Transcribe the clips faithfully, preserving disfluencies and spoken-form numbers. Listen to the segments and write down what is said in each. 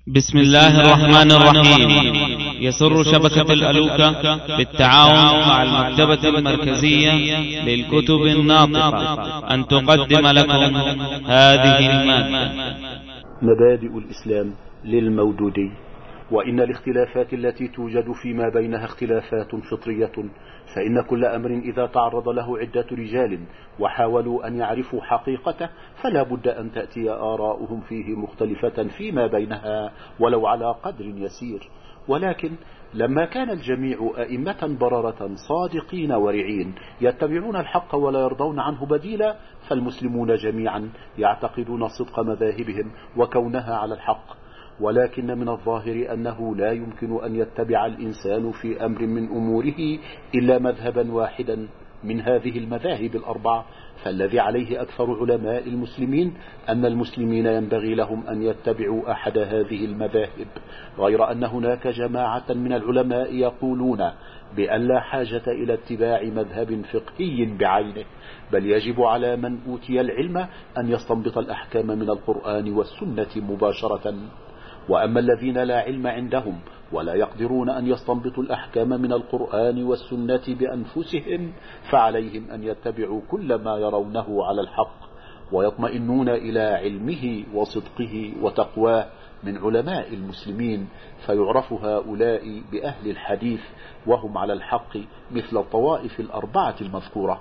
بسم الله الرحمن الرحيم. يسر شبكة الألوكة بالتعاون مع المكتبة المركزية للكتب الناطقة أن تقدم لكم هذه المادة. مبادئ الإسلام للمودودي. وإن الاختلافات التي توجد فيما بينها اختلافات فطرية، فإن كل أمر إذا تعرض له عدة رجال وحاولوا أن يعرفوا حقيقته فلا بد أن تأتي آراؤهم فيه مختلفة فيما بينها ولو على قدر يسير. ولكن لما كان الجميع أئمة بررة صادقين ورعين يتبعون الحق ولا يرضون عنه بديلا، فالمسلمون جميعا يعتقدون صدق مذاهبهم وكونها على الحق. ولكن من الظاهر أنه لا يمكن أن يتبع الإنسان في أمر من أموره إلا مذهبا واحدا من هذه المذاهب الأربعة، فالذي عليه أكثر علماء المسلمين أن المسلمين ينبغي لهم أن يتبعوا أحد هذه المذاهب، غير أن هناك جماعة من العلماء يقولون بأن لا حاجة إلى اتباع مذهب فقهي بعينه، بل يجب على من أوتي العلم أن يستنبط الأحكام من القرآن والسنة مباشرة. وأما الذين لا علم عندهم ولا يقدرون أن يستنبطوا الأحكام من القرآن والسنة بأنفسهم فعليهم أن يتبعوا كل ما يرونه على الحق ويطمئنون إلى علمه وصدقه وتقواه من علماء المسلمين، فيعرف هؤلاء بأهل الحديث وهم على الحق مثل الطوائف الأربعة المذكورة.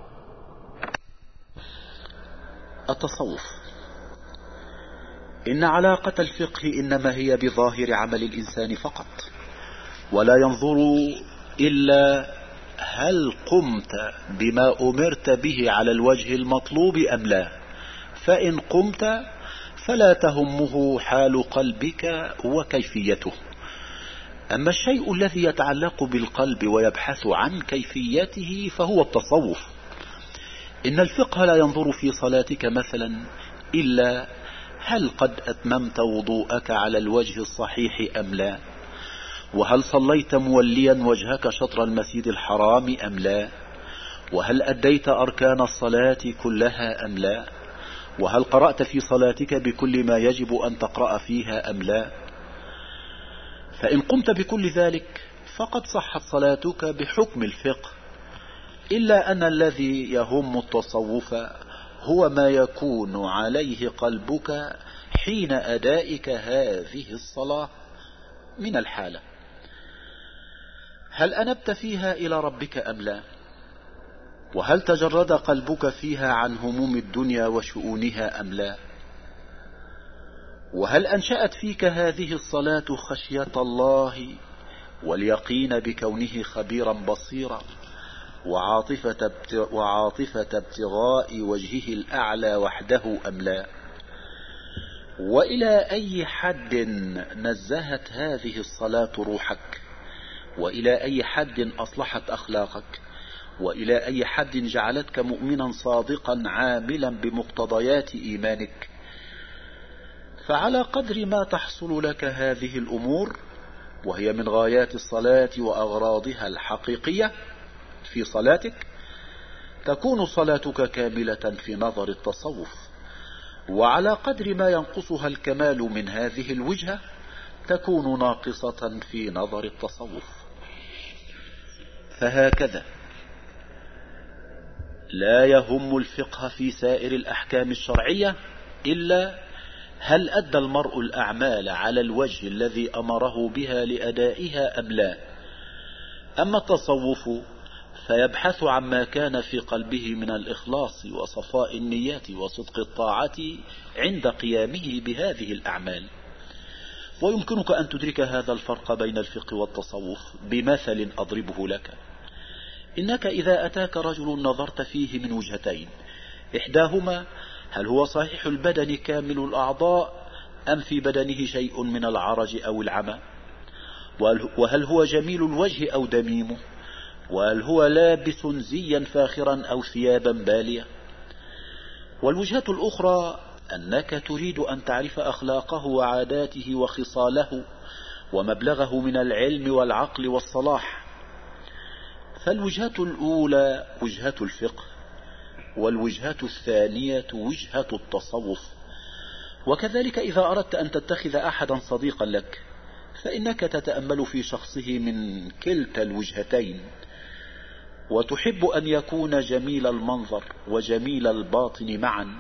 التصوف. إن علاقة الفقه إنما هي بظاهر عمل الإنسان فقط، ولا ينظر إلا هل قمت بما أمرت به على الوجه المطلوب أم لا، فإن قمت فلا تهمه حال قلبك وكيفيته. أما الشيء الذي يتعلق بالقلب ويبحث عن كيفيته فهو التصوف. إن الفقه لا ينظر في صلاتك مثلا إلا هل قد أتممت وضوءك على الوجه الصحيح أم لا، وهل صليت موليا وجهك شطر المسجد الحرام أم لا، وهل أديت أركان الصلاة كلها أم لا، وهل قرأت في صلاتك بكل ما يجب أن تقرأ فيها أم لا. فإن قمت بكل ذلك فقد صحت صلاتك بحكم الفقه، إلا أن الذي يهم التصوف هو ما يكون عليه قلبك حين أدائك هذه الصلاة من الحالة. هل أنبت فيها إلى ربك أم لا، وهل تجرد قلبك فيها عن هموم الدنيا وشؤونها أم لا، وهل أنشأت فيك هذه الصلاة خشية الله واليقين بكونه خبيرا بصيرا وعاطفة وعاطفة ابتغاء وجهه الأعلى وحده أم لا، وإلى أي حد نزهت هذه الصلاة روحك، وإلى أي حد أصلحت أخلاقك، وإلى أي حد جعلتك مؤمنا صادقا عاملا بمقتضيات إيمانك. فعلى قدر ما تحصل لك هذه الأمور، وهي من غايات الصلاة وأغراضها الحقيقية في صلاتك، تكون صلاتك كاملة في نظر التصوف. وعلى قدر ما ينقصها الكمال من هذه الوجهة تكون ناقصة في نظر التصوف. فهكذا لا يهم الفقه في سائر الأحكام الشرعية إلا هل أدى المرء الأعمال على الوجه الذي أمره بها لأدائها أم لا. أما التصوف فيبحث عما كان في قلبه من الإخلاص وصفاء النيات وصدق الطاعة عند قيامه بهذه الأعمال. ويمكنك أن تدرك هذا الفرق بين الفقه والتصوف بمثل أضربه لك. إنك إذا أتاك رجل نظرت فيه من وجهتين، إحداهما هل هو صحيح البدن كامل الأعضاء أم في بدنه شيء من العرج أو العمى، وهل هو جميل الوجه أو دميمه، وهل هو لابس زيا فاخرا أو ثيابا بالية. والوجهة الأخرى أنك تريد أن تعرف أخلاقه وعاداته وخصاله ومبلغه من العلم والعقل والصلاح. فالوجهة الأولى وجهة الفقه، والوجهة الثانية وجهة التصوف. وكذلك إذا أردت أن تتخذ أحدا صديقا لك فإنك تتأمل في شخصه من كلتا الوجهتين، وتحب أن يكون جميل المنظر وجميل الباطن معا.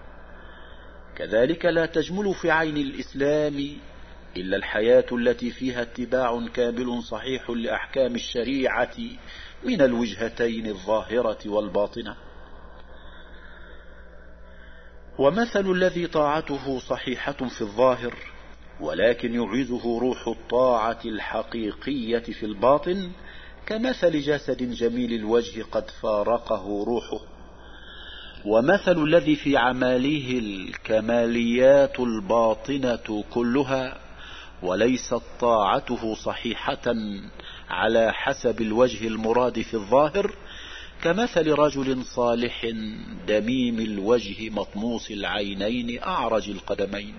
كذلك لا تجمل في عين الإسلام إلا الحياة التي فيها اتباع كامل صحيح لأحكام الشريعة من الوجهتين الظاهرة والباطنة. ومثل الذي طاعته صحيحة في الظاهر ولكن يعيزه روح الطاعة الحقيقية في الباطن كمثل جسد جميل الوجه قد فارقه روحه. ومثل الذي في عمله الكماليات الباطنة كلها وليست طاعته صحيحة على حسب الوجه المراد في الظاهر كمثل رجل صالح دميم الوجه مطموس العينين أعرج القدمين.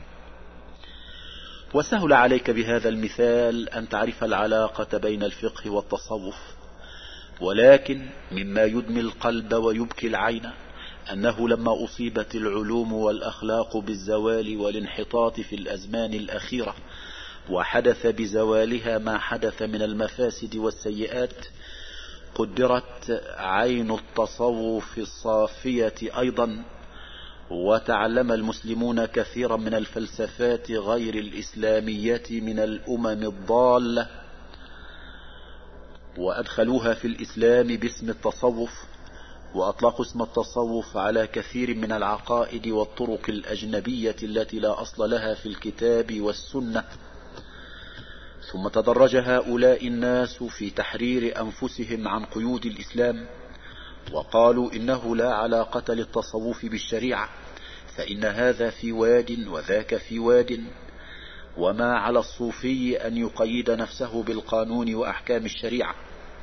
وسهل عليك بهذا المثال أن تعرف العلاقة بين الفقه والتصوف، ولكن مما يدمي القلب ويبكي العين أنه لما أصيبت العلوم والأخلاق بالزوال والانحطاط في الأزمان الأخيرة وحدث بزوالها ما حدث من المفاسد والسيئات قدرت عين التصوف الصافية أيضا، وتعلم المسلمون كثيرا من الفلسفات غير الإسلامية من الأمم الضالة وأدخلوها في الإسلام باسم التصوف، وأطلقوا اسم التصوف على كثير من العقائد والطرق الأجنبية التي لا أصل لها في الكتاب والسنة. ثم تدرج هؤلاء الناس في تحرير أنفسهم عن قيود الإسلام وقالوا إنه لا علاقة للتصوف بالشريعة، فإن هذا في واد وذاك في واد، وما على الصوفي أن يقيد نفسه بالقانون وأحكام الشريعة.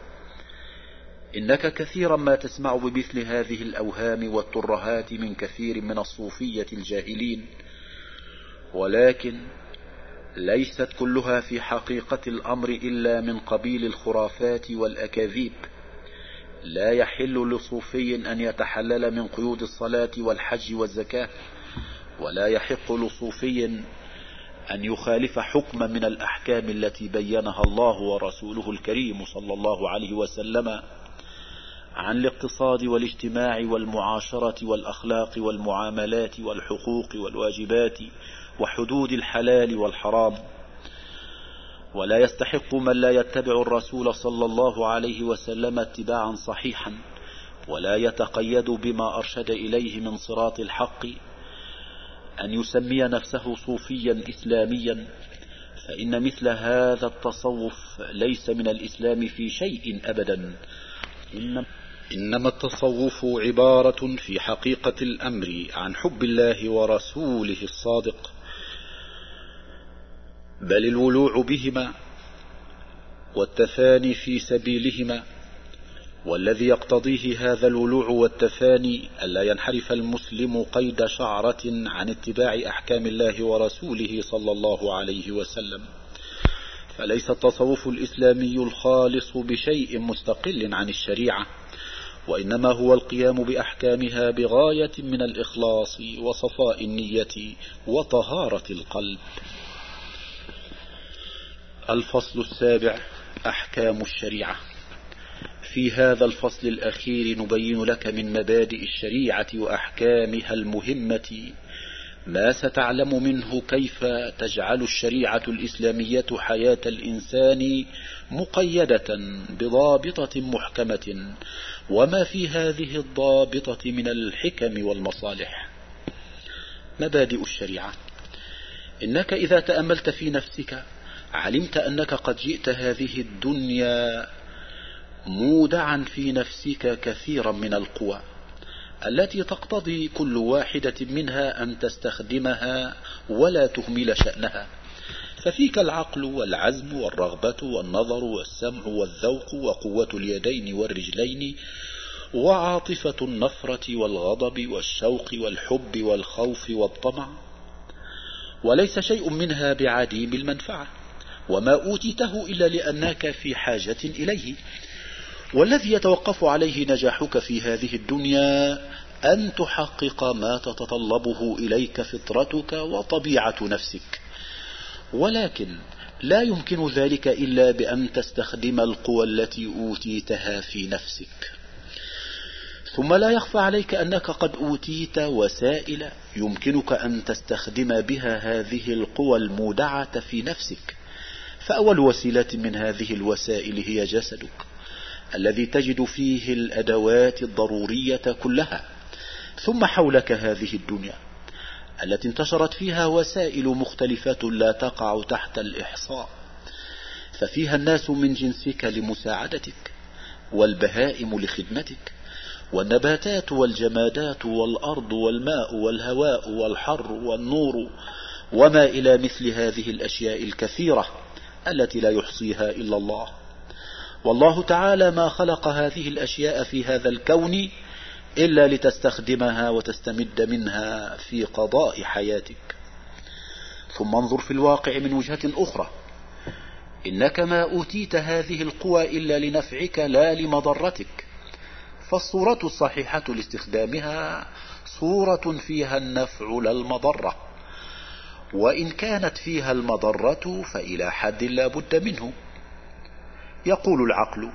إنك كثيرا ما تسمع بمثل هذه الأوهام والترهات من كثير من الصوفية الجاهلين، ولكن ليست كلها في حقيقة الأمر إلا من قبيل الخرافات والأكاذيب. لا يحل لصوفي أن يتحلل من قيود الصلاة والحج والزكاة، ولا يحق لصوفي أن يخالف حكما من الأحكام التي بينها الله ورسوله الكريم صلى الله عليه وسلم عن الاقتصاد والاجتماع والمعاشرة والأخلاق والمعاملات والحقوق والواجبات وحدود الحلال والحرام. ولا يستحق من لا يتبع الرسول صلى الله عليه وسلم اتباعا صحيحا ولا يتقيد بما أرشد إليه من صراط الحق أن يسمي نفسه صوفيا إسلاميا، فإن مثل هذا التصوف ليس من الإسلام في شيء أبدا، إنما التصوف عبارة في حقيقة الأمر عن حب الله ورسوله الصادق، بل الولوع بهما والتفاني في سبيلهما. والذي يقتضيه هذا الولوع والتفاني ألا ينحرف المسلم قيد شعرة عن اتباع أحكام الله ورسوله صلى الله عليه وسلم. فليس التصوف الإسلامي الخالص بشيء مستقل عن الشريعة، وإنما هو القيام بأحكامها بغاية من الإخلاص وصفاء النية وطهارة القلب. الفصل السابع: أحكام الشريعة. في هذا الفصل الأخير نبين لك من مبادئ الشريعة وأحكامها المهمة ما ستعلم منه كيف تجعل الشريعة الإسلامية حياة الإنسان مقيدة بضابطة محكمة، وما في هذه الضابطة من الحكم والمصالح. مبادئ الشريعة: إنك إذا تأملت في نفسك علمت أنك قد جئت هذه الدنيا مودعا في نفسك كثيرا من القوى التي تقتضي كل واحدة منها أن تستخدمها ولا تهمل شأنها، ففيك العقل والعزم والرغبة والنظر والسمع والذوق وقوة اليدين والرجلين وعاطفة النفرة والغضب والشوق والحب والخوف والطمع، وليس شيء منها بعديم المنفعة، وما أوتيته إلا لأنك في حاجة إليه. والذي يتوقف عليه نجاحك في هذه الدنيا أن تحقق ما تتطلبه إليك فطرتك وطبيعة نفسك، ولكن لا يمكن ذلك إلا بأن تستخدم القوى التي أوتيتها في نفسك. ثم لا يخفى عليك أنك قد أوتيت وسائل يمكنك أن تستخدم بها هذه القوى المودعة في نفسك. فأول وسيلة من هذه الوسائل هي جسدك الذي تجد فيه الأدوات الضرورية كلها. ثم حولك هذه الدنيا التي انتشرت فيها وسائل مختلفة لا تقع تحت الإحصاء، ففيها الناس من جنسك لمساعدتك، والبهائم لخدمتك، والنباتات والجمادات والأرض والماء والهواء والحر والنور وما إلى مثل هذه الأشياء الكثيرة التي لا يحصيها إلا الله. والله تعالى ما خلق هذه الأشياء في هذا الكون إلا لتستخدمها وتستمد منها في قضاء حياتك. ثم انظر في الواقع من وجهة أخرى، إنك ما أوتيت هذه القوى إلا لنفعك لا لمضرتك، فالصورة الصحيحة لاستخدامها صورة فيها النفع لا المضرة، وإن كانت فيها المضرة فإلى حد لا بد منه. يقول العقل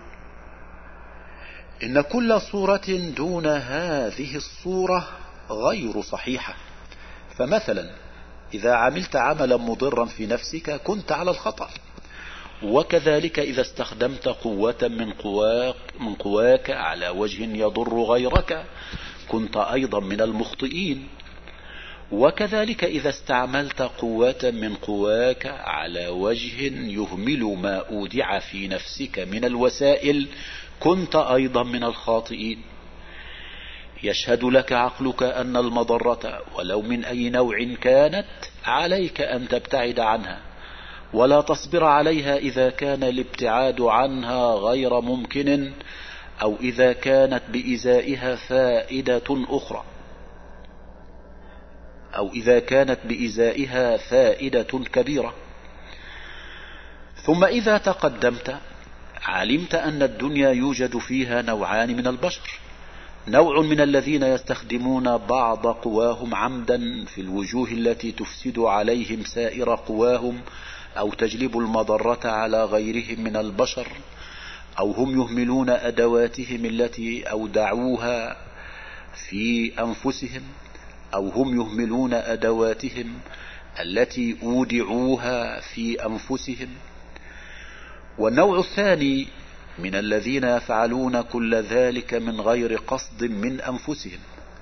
إن كل صورة دون هذه الصورة غير صحيحة. فمثلا إذا عملت عملا مضرا في نفسك كنت على الخطأ، وكذلك إذا استخدمت قوة من قواك, من قواك على وجه يضر غيرك كنت أيضا من المخطئين، وكذلك إذا استعملت قوة من قواك على وجه يهمل ما أودع في نفسك من الوسائل كنت أيضا من الخاطئين. يشهد لك عقلك أن المضرة ولو من أي نوع كانت عليك أن تبتعد عنها، ولا تصبر عليها إذا كان الابتعاد عنها غير ممكن، أو إذا كانت بإزائها فائدة أخرى أو إذا كانت بإزائها فائدة كبيرة. ثم إذا تقدمت علمت أن الدنيا يوجد فيها نوعان من البشر، نوع من الذين يستخدمون بعض قواهم عمدا في الوجوه التي تفسد عليهم سائر قواهم أو تجلب المضرة على غيرهم من البشر، أو هم يهملون أدواتهم التي أودعوها في أنفسهم، أو هم يهملون أدواتهم التي أودعوها في أنفسهم. والنوع الثاني من الذين يفعلون كل ذلك من غير قصد من أنفسهم،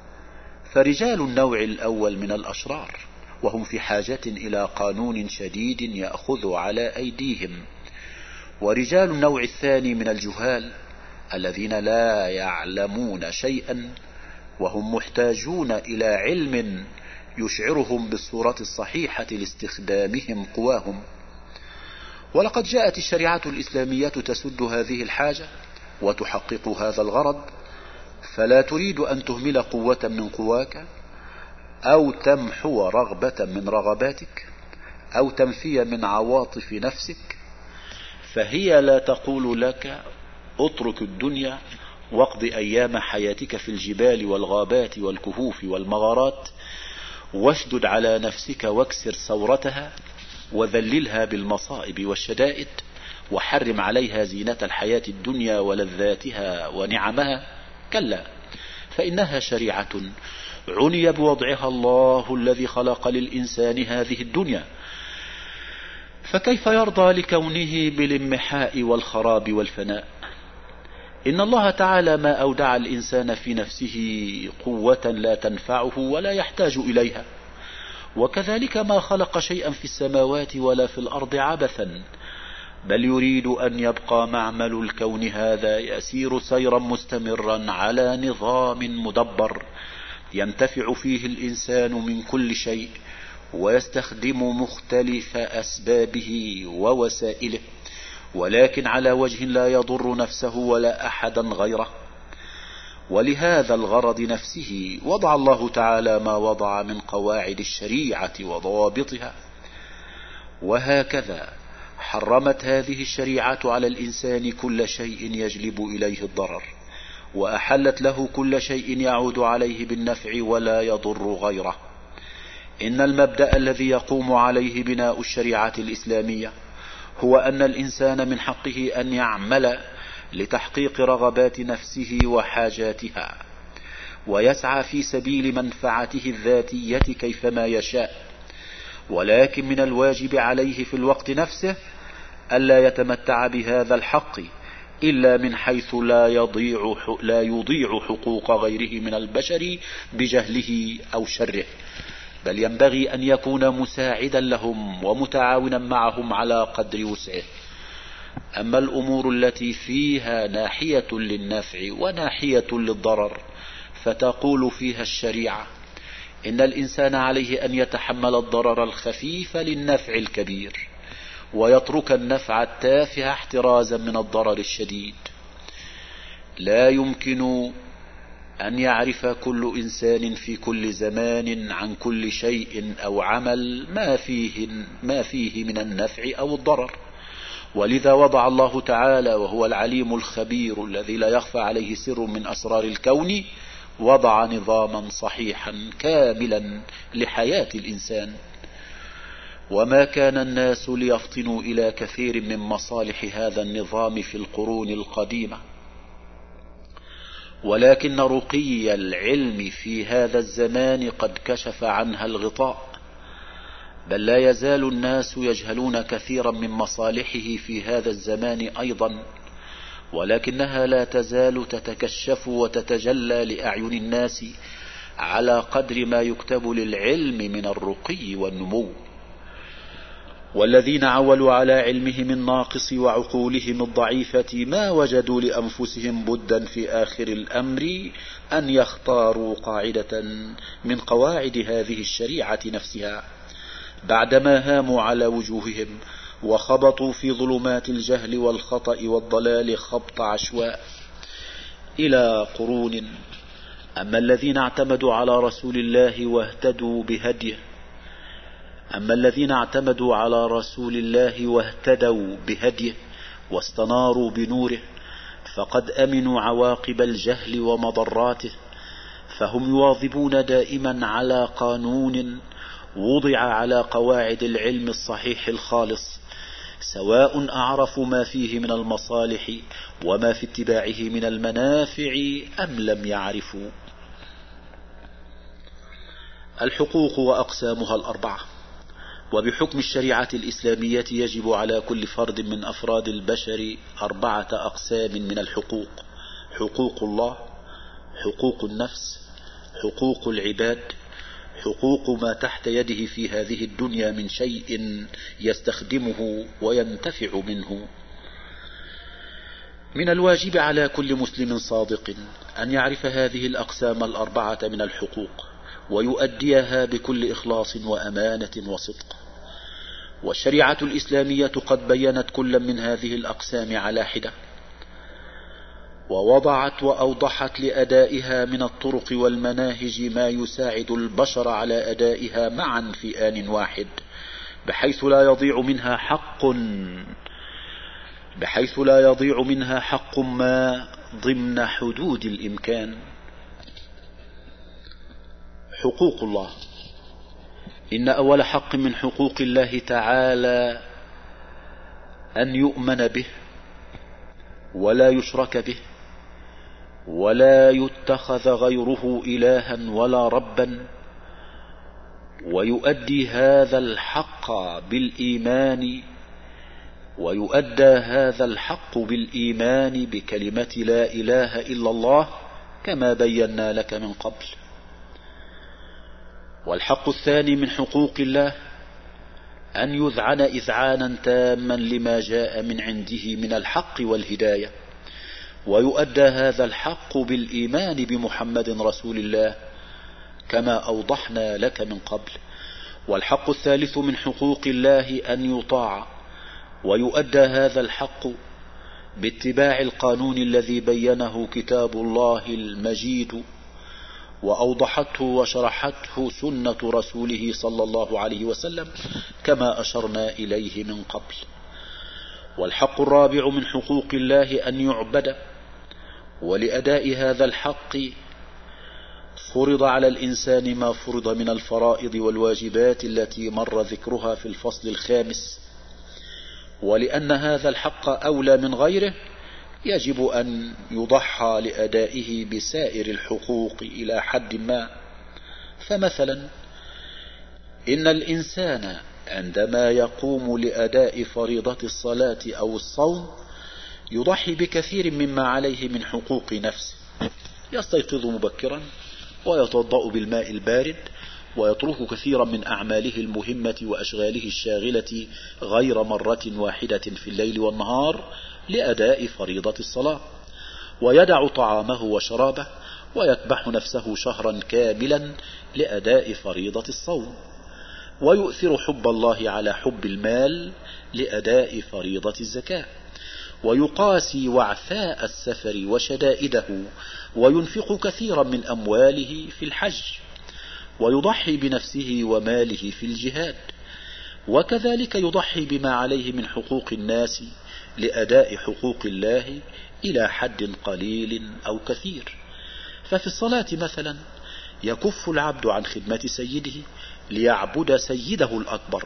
فرجال النوع الأول من الأشرار وهم في حاجة إلى قانون شديد يأخذ على أيديهم، ورجال النوع الثاني من الجهال الذين لا يعلمون شيئا وهم محتاجون إلى علم يشعرهم بالصورة الصحيحة لاستخدامهم قواهم. ولقد جاءت الشريعة الإسلامية تسد هذه الحاجة وتحقق هذا الغرض، فلا تريد أن تهمل قوة من قواك أو تمحو رغبة من رغباتك أو تنفي من عواطف نفسك، فهي لا تقول لك اترك الدنيا واقض أيام حياتك في الجبال والغابات والكهوف والمغارات، واشدد على نفسك واكسر ثورتها وذللها بالمصائب والشدائد، وحرم عليها زينة الحياة الدنيا ولذاتها ونعمها. كلا، فإنها شريعة عني بوضعها الله الذي خلق للإنسان هذه الدنيا، فكيف يرضى لكونه بالانمحاء والخراب والفناء؟ إن الله تعالى ما أودع الإنسان في نفسه قوة لا تنفعه ولا يحتاج إليها، وكذلك ما خلق شيئا في السماوات ولا في الأرض عبثا، بل يريد أن يبقى معمل الكون هذا يسير سيرا مستمرا على نظام مدبر ينتفع فيه الإنسان من كل شيء ويستخدم مختلف أسبابه ووسائله، ولكن على وجه لا يضر نفسه ولا أحدا غيره. ولهذا الغرض نفسه وضع الله تعالى ما وضع من قواعد الشريعة وضوابطها، وهكذا حرمت هذه الشريعة على الإنسان كل شيء يجلب إليه الضرر، وأحلت له كل شيء يعود عليه بالنفع ولا يضر غيره. إن المبدأ الذي يقوم عليه بناء الشريعة الإسلامية هو أن الإنسان من حقه أن يعمل لتحقيق رغبات نفسه وحاجاتها، ويسعى في سبيل منفعته الذاتية كيفما يشاء، ولكن من الواجب عليه في الوقت نفسه ألا يتمتع بهذا الحق إلا من حيث لا يضيع, لا يضيع حقوق غيره من البشر بجهله أو شره، بل ينبغي أن يكون مساعدا لهم ومتعاونا معهم على قدر وسعه. أما الأمور التي فيها ناحية للنفع وناحية للضرر فتقول فيها الشريعة إن الإنسان عليه أن يتحمل الضرر الخفيف للنفع الكبير، ويترك النفع التافه احترازا من الضرر الشديد. لا يمكن أن يعرف كل إنسان في كل زمان عن كل شيء أو عمل ما فيه, ما فيه من النفع أو الضرر، ولذا وضع الله تعالى وهو العليم الخبير الذي لا يخفى عليه سر من أسرار الكون وضع نظاما صحيحا كاملا لحياة الإنسان. وما كان الناس ليفطنوا إلى كثير من مصالح هذا النظام في القرون القديمة، ولكن رقي العلم في هذا الزمان قد كشف عنها الغطاء، بل لا يزال الناس يجهلون كثيرا من مصالحه في هذا الزمان أيضا، ولكنها لا تزال تتكشف وتتجلى لأعين الناس على قدر ما يكتب للعلم من الرقي والنمو. والذين عولوا على علمهم الناقص وعقولهم الضعيفة ما وجدوا لأنفسهم بدا في آخر الأمر أن يختاروا قاعدة من قواعد هذه الشريعة نفسها، بعدما هاموا على وجوههم وخبطوا في ظلمات الجهل والخطأ والضلال خبط عشواء إلى قرون. أما الذين اعتمدوا على رسول الله واهتدوا بهديه أما الذين اعتمدوا على رسول الله واهتدوا بهديه واستناروا بنوره فقد أمنوا عواقب الجهل ومضراته، فهم يواظبون دائما على قانون وضع على قواعد العلم الصحيح الخالص، سواء أعرفوا ما فيه من المصالح وما في اتباعه من المنافع أم لم يعرفوا. الحقوق وأقسامها الأربعة. وبحكم الشريعة الإسلامية يجب على كل فرد من أفراد البشر أربعة أقسام من الحقوق: حقوق الله، حقوق النفس، حقوق العباد، حقوق ما تحت يده في هذه الدنيا من شيء يستخدمه وينتفع منه. من الواجب على كل مسلم صادق أن يعرف هذه الأقسام الأربعة من الحقوق ويؤديها بكل إخلاص وأمانة وصدق. والشريعة الإسلامية قد بيّنت كل من هذه الأقسام على حدة، ووضعت وأوضحت لأدائها من الطرق والمناهج ما يساعد البشر على أدائها معا في آن واحد، بحيث لا يضيع منها حق بحيث لا يضيع منها حق ما ضمن حدود الإمكان. حقوق الله. إن أول حق من حقوق الله تعالى أن يؤمن به ولا يشرك به ولا يتخذ غيره إلها ولا ربا، ويؤدي هذا الحق بالإيمان ويؤدى هذا الحق بالإيمان بكلمة لا إله إلا الله كما بينا لك من قبل. والحق الثاني من حقوق الله أن يذعن إذعانا تاما لما جاء من عنده من الحق والهداية، ويؤدى هذا الحق بالإيمان بمحمد رسول الله كما أوضحنا لك من قبل. والحق الثالث من حقوق الله أن يطاع، ويؤدى هذا الحق باتباع القانون الذي بينه كتاب الله المجيد وأوضحته وشرحته سنة رسوله صلى الله عليه وسلم كما أشرنا إليه من قبل. والحق الرابع من حقوق الله أن يعبد، ولأداء هذا الحق فرض على الإنسان ما فرض من الفرائض والواجبات التي مر ذكرها في الفصل الخامس. ولأن هذا الحق أولى من غيره يجب أن يضحى لأدائه بسائر الحقوق إلى حد ما. فمثلا إن الإنسان عندما يقوم لأداء فريضة الصلاة أو الصوم يضحي بكثير مما عليه من حقوق نفسه، يستيقظ مبكرا ويتوضأ بالماء البارد ويترك كثيرا من أعماله المهمة وأشغاله الشاغلة غير مرة واحدة في الليل والنهار لأداء فريضة الصلاة، ويدع طعامه وشرابه ويكبح نفسه شهرا كاملا لأداء فريضة الصوم، ويؤثر حب الله على حب المال لأداء فريضة الزكاة، ويقاسي وعثاء السفر وشدائده وينفق كثيرا من أمواله في الحج، ويضحي بنفسه وماله في الجهاد، وكذلك يضحي بما عليه من حقوق الناس لأداء حقوق الله إلى حد قليل أو كثير. ففي الصلاة مثلا يكف العبد عن خدمة سيده ليعبد سيده الأكبر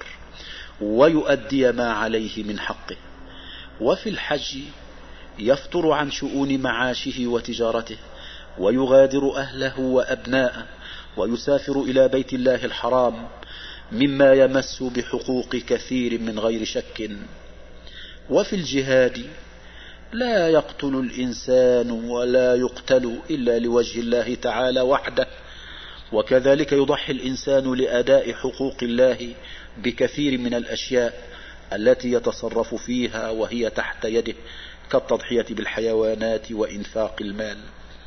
ويؤدي ما عليه من حقه، وفي الحج يفتر عن شؤون معاشه وتجارته ويغادر أهله وأبناءه ويسافر إلى بيت الله الحرام مما يمس بحقوق كثير من غير شك. وفي الجهاد لا يقتل الإنسان ولا يقتل إلا لوجه الله تعالى وحده، وكذلك يضحي الإنسان لأداء حقوق الله بكثير من الأشياء التي يتصرف فيها وهي تحت يده كالتضحية بالحيوانات وإنفاق المال.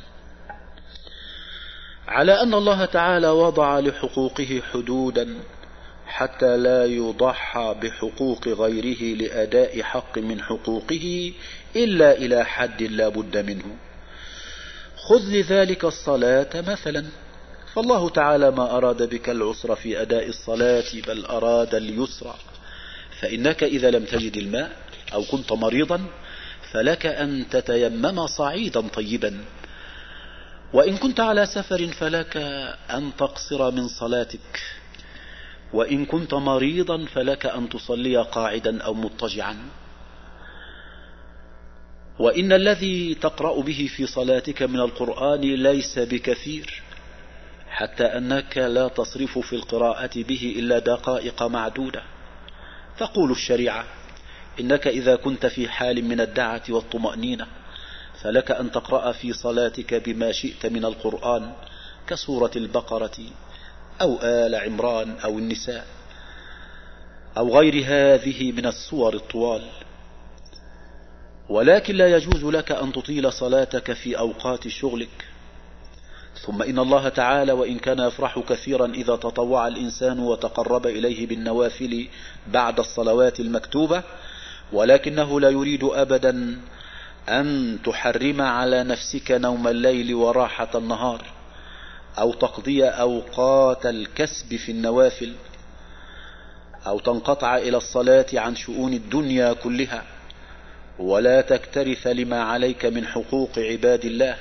على أن الله تعالى وضع لحقوقه حدودا حتى لا يضحى بحقوق غيره لأداء حق من حقوقه إلا إلى حد لا بد منه. خذ لذلك الصلاة مثلا، فالله تعالى ما أراد بك العسر في أداء الصلاة بل أراد اليسر، فإنك إذا لم تجد الماء أو كنت مريضا فلك أن تتيمم صعيدا طيبا، وإن كنت على سفر فلك أن تقصر من صلاتك، وإن كنت مريضا فلك أن تصلي قاعدا أو مضطجعا. وإن الذي تقرأ به في صلاتك من القرآن ليس بكثير، حتى أنك لا تصرف في القراءة به إلا دقائق معدودة. تقول الشريعة إنك إذا كنت في حال من الدعة والطمأنينة فلك أن تقرأ في صلاتك بما شئت من القرآن كسورة البقرة أو آل عمران أو النساء أو غير هذه من السور الطوال، ولكن لا يجوز لك أن تطيل صلاتك في أوقات شغلك. ثم إن الله تعالى وإن كان يفرح كثيرا إذا تطوع الإنسان وتقرب إليه بالنوافل بعد الصلوات المكتوبة، ولكنه لا يريد أبدا أن تحرم على نفسك نوم الليل وراحة النهار أو تقضي أوقات الكسب في النوافل أو تنقطع إلى الصلاة عن شؤون الدنيا كلها ولا تكترث لما عليك من حقوق عباد الله.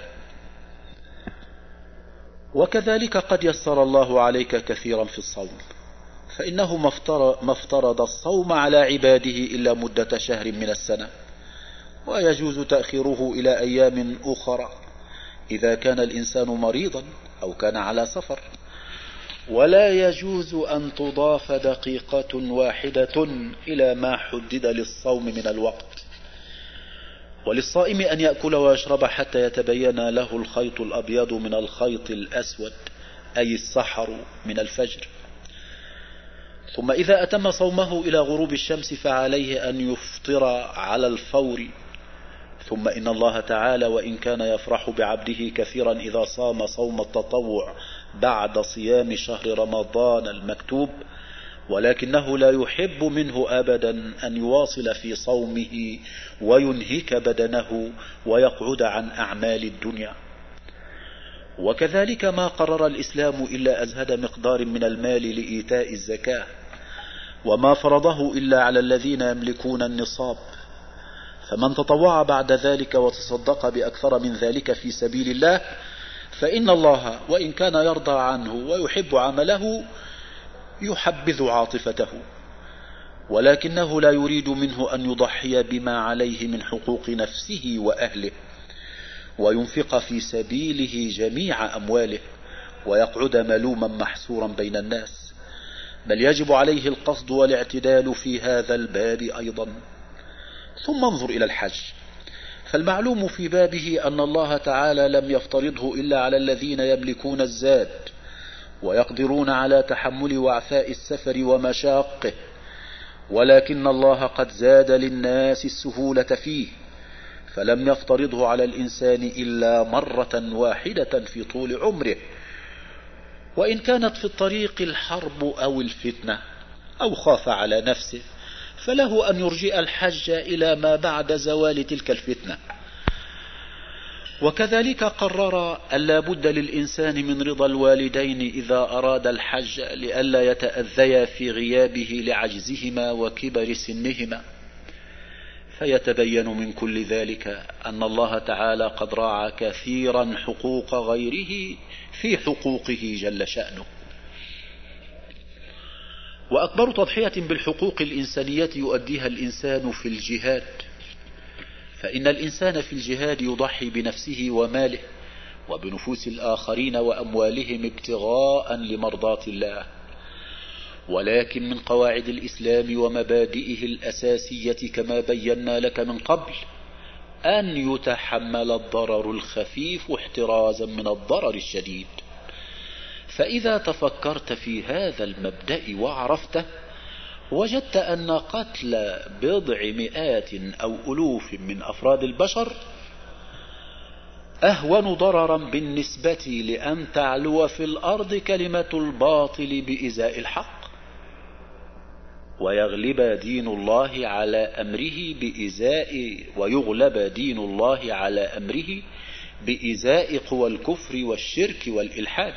وكذلك قد يسر الله عليك كثيرا في الصوم، فإنه ما افترض الصوم على عباده إلا مدة شهر من السنة، ويجوز تأخيره إلى أيام أخرى إذا كان الإنسان مريضا أو كان على سفر، ولا يجوز أن تضاف دقيقة واحدة إلى ما حدد للصوم من الوقت. وللصائم أن يأكل ويشرب حتى يتبين له الخيط الأبيض من الخيط الأسود أي السحر من الفجر. ثم إذا أتم صومه إلى غروب الشمس فعليه أن يفطر على الفور. ثم إن الله تعالى وإن كان يفرح بعبده كثيرا إذا صام صوم التطوع بعد صيام شهر رمضان المكتوب، ولكنه لا يحب منه أبدا أن يواصل في صومه وينهك بدنه ويقعد عن أعمال الدنيا. وكذلك ما قرر الإسلام إلا أزهد مقدار من المال لإيتاء الزكاة، وما فرضه إلا على الذين يملكون النصاب، فمن تطوع بعد ذلك وتصدق بأكثر من ذلك في سبيل الله فإن الله وإن كان يرضى عنه ويحب عمله يحبذ عاطفته، ولكنه لا يريد منه أن يضحي بما عليه من حقوق نفسه وأهله وينفق في سبيله جميع أمواله ويقعد ملوما محسورا بين الناس، بل يجب عليه القصد والاعتدال في هذا الباب أيضا. ثم انظر إلى الحج، فالمعلوم في بابه أن الله تعالى لم يفترضه إلا على الذين يملكون الزاد ويقدرون على تحمل وعفاء السفر ومشاقه، ولكن الله قد زاد للناس السهولة فيه، فلم يفترضه على الإنسان إلا مرة واحدة في طول عمره، وإن كانت في الطريق الحرب أو الفتنة أو خاف على نفسه فله أن يرجئ الحج إلى ما بعد زوال تلك الفتنة. وكذلك قرر أن لا بد للإنسان من رضا الوالدين إذا أراد الحج لئلا يتأذيا في غيابه لعجزهما وكبر سنهما، فيتبين من كل ذلك أن الله تعالى قد راعى كثيرا حقوق غيره في حقوقه جل شأنه. وأكبر تضحية بالحقوق الإنسانية يؤديها الإنسان في الجهاد، فإن الإنسان في الجهاد يضحي بنفسه وماله وبنفوس الآخرين وأموالهم ابتغاء لمرضات الله، ولكن من قواعد الإسلام ومبادئه الأساسية كما بينا لك من قبل أن يتحمل الضرر الخفيف احترازا من الضرر الشديد. فإذا تفكرت في هذا المبدأ وعرفته وجدت أن قتل بضع مئات أو ألوف من أفراد البشر أهون ضررا بالنسبة لأن تعلو في الأرض كلمة الباطل بإزاء الحق ويغلب دين الله على أمره بإزاء ويغلب دين الله على أمره بإزاء قوى الكفر والشرك والإلحاد،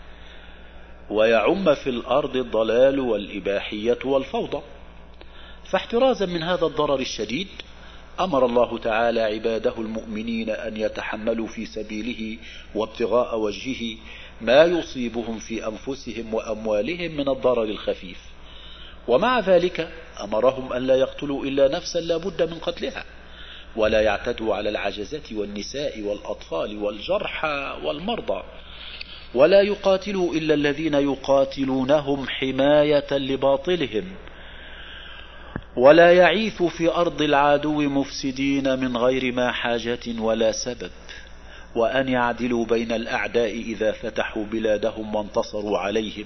ويعم في الأرض الضلال والإباحية والفوضى. فاحترازا من هذا الضرر الشديد أمر الله تعالى عباده المؤمنين أن يتحملوا في سبيله وابتغاء وجهه ما يصيبهم في أنفسهم وأموالهم من الضرر الخفيف، ومع ذلك أمرهم أن لا يقتلوا إلا نفسا لا بد من قتلها، ولا يعتدوا على العجزة والنساء والأطفال والجرحى والمرضى، ولا يقاتلوا إلا الذين يقاتلونهم حماية لباطلهم، ولا يعيثوا في أرض العدو مفسدين من غير ما حاجة ولا سبب، وأن يعدلوا بين الأعداء إذا فتحوا بلادهم وانتصروا عليهم،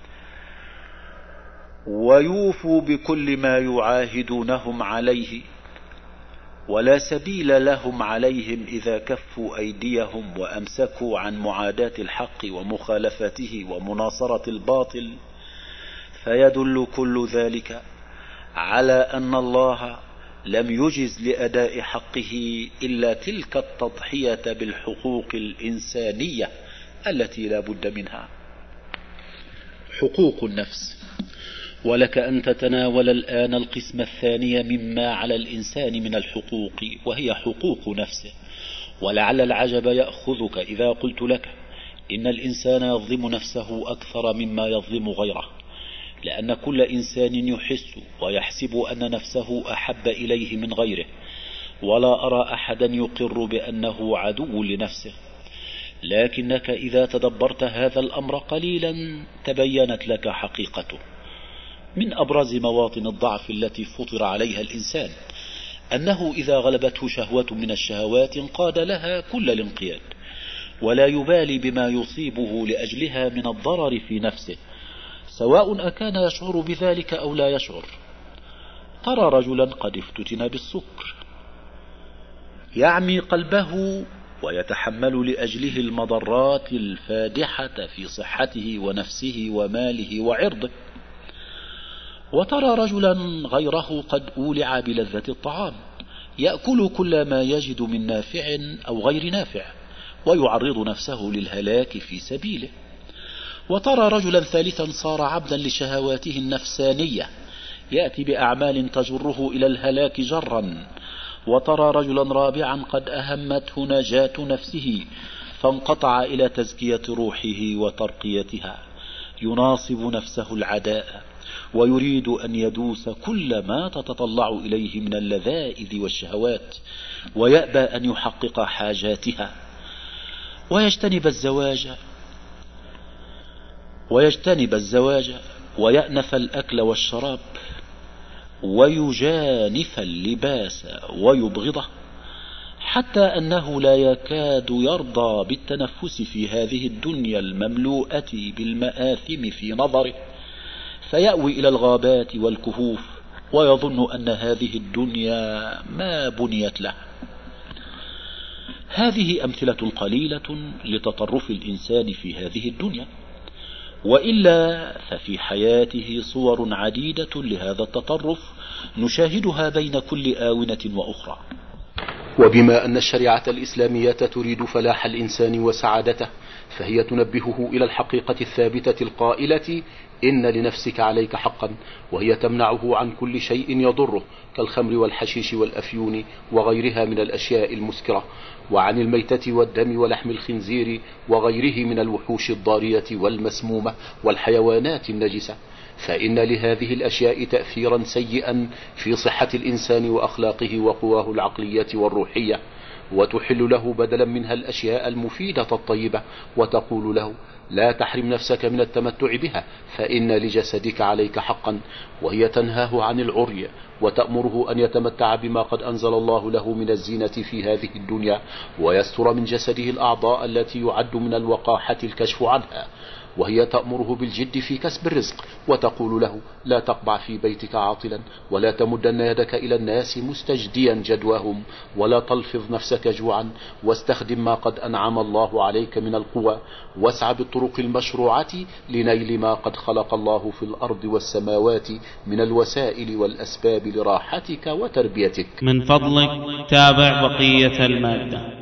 ويوفوا بكل ما يعاهدونهم عليه، ولا سبيل لهم عليهم إذا كفوا أيديهم وأمسكوا عن معاداة الحق ومخالفته ومناصرة الباطل. فيدل كل ذلك على أن الله لم يجز لأداء حقه إلا تلك التضحية بالحقوق الإنسانية التي لا بد منها. حقوق النفس، ولك أن تتناول الآن القسم الثاني مما على الإنسان من الحقوق، وهي حقوق نفسه. ولعل العجب يأخذك إذا قلت لك إن الإنسان يظلم نفسه أكثر مما يظلم غيره، لأن كل إنسان يحس ويحسب أن نفسه أحب إليه من غيره، ولا أرى أحدا يقر بأنه عدو لنفسه. لكنك إذا تدبرت هذا الأمر قليلا تبينت لك حقيقته. من أبرز مواطن الضعف التي فطر عليها الإنسان أنه إذا غلبته شهوة من الشهوات انقاد لها كل الانقياد، ولا يبالي بما يصيبه لأجلها من الضرر في نفسه، سواء أكان يشعر بذلك أو لا يشعر. ترى رجلا قد افتتن بالسكر يعمي قلبه ويتحمل لأجله المضرات الفادحة في صحته ونفسه وماله وعرضه، وترى رجلا غيره قد أولع بلذة الطعام يأكل كل ما يجد من نافع أو غير نافع ويعرض نفسه للهلاك في سبيله، وترى رجلا ثالثا صار عبدا لشهواته النفسانية يأتي بأعمال تجره إلى الهلاك جرا، وترى رجلا رابعا قد أهمته نجاة نفسه فانقطع إلى تزكية روحه وترقيتها، يناصب نفسه العداء ويريد أن يدوس كل ما تتطلع إليه من اللذائذ والشهوات، ويأبى أن يحقق حاجاتها، ويجتنب الزواج ويجتنب الزواج ويأنف الأكل والشراب، ويجانف اللباس ويبغضه، حتى أنه لا يكاد يرضى بالتنفس في هذه الدنيا المملوءة بالمآثم في نظره، فيأوي إلى الغابات والكهوف ويظن أن هذه الدنيا ما بنيت له. هذه أمثلة قليلة لتطرف الإنسان في هذه الدنيا، وإلا ففي حياته صور عديدة لهذا التطرف نشاهدها بين كل آونة وأخرى. وبما أن الشريعة الإسلامية تريد فلاح الإنسان وسعادته، فهي تنبهه إلى الحقيقة الثابتة القائلة: إن لنفسك عليك حقا، وهي تمنعه عن كل شيء يضره كالخمر والحشيش والأفيون وغيرها من الأشياء المسكرة، وعن الميتة والدم ولحم الخنزير وغيره من الوحوش الضارية والمسمومة والحيوانات النجسة، فإن لهذه الأشياء تأثيرا سيئا في صحة الإنسان وأخلاقه وقواه العقلية والروحية، وتحل له بدلا منها الأشياء المفيدة الطيبة، وتقول له: لا تحرم نفسك من التمتع بها، فإن لجسدك عليك حقا، وهي تنهاه عن العري وتأمره أن يتمتع بما قد أنزل الله له من الزينة في هذه الدنيا، ويستر من جسده الأعضاء التي يعد من الوقاحة الكشف عنها، وهي تأمره بالجد في كسب الرزق، وتقول له: لا تقبع في بيتك عاطلا، ولا تمدن يدك إلى الناس مستجديا جدواهم، ولا تلفظ نفسك جوعا، واستخدم ما قد أنعم الله عليك من القوى، واسعى بالطرق المشروعة لنيل ما قد خلق الله في الأرض والسماوات من الوسائل والأسباب لراحتك وتربيتك. من فضلك تابع بقية المادة.